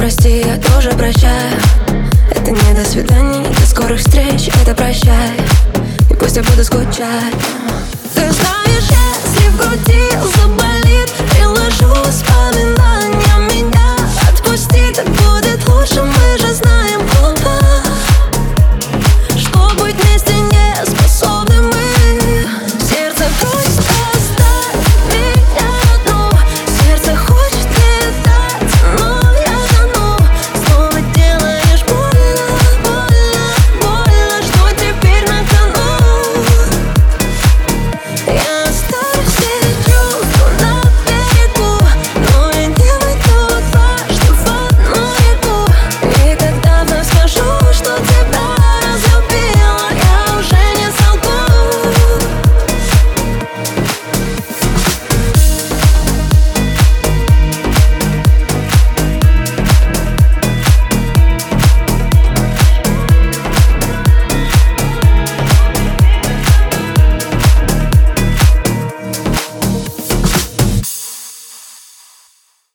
прости, я тоже прощаю. Это не до свидания, не до скорых встреч, это прощай. И пусть я буду скучать. Ты знаешь, если в груди заболит, приложу вспоминать.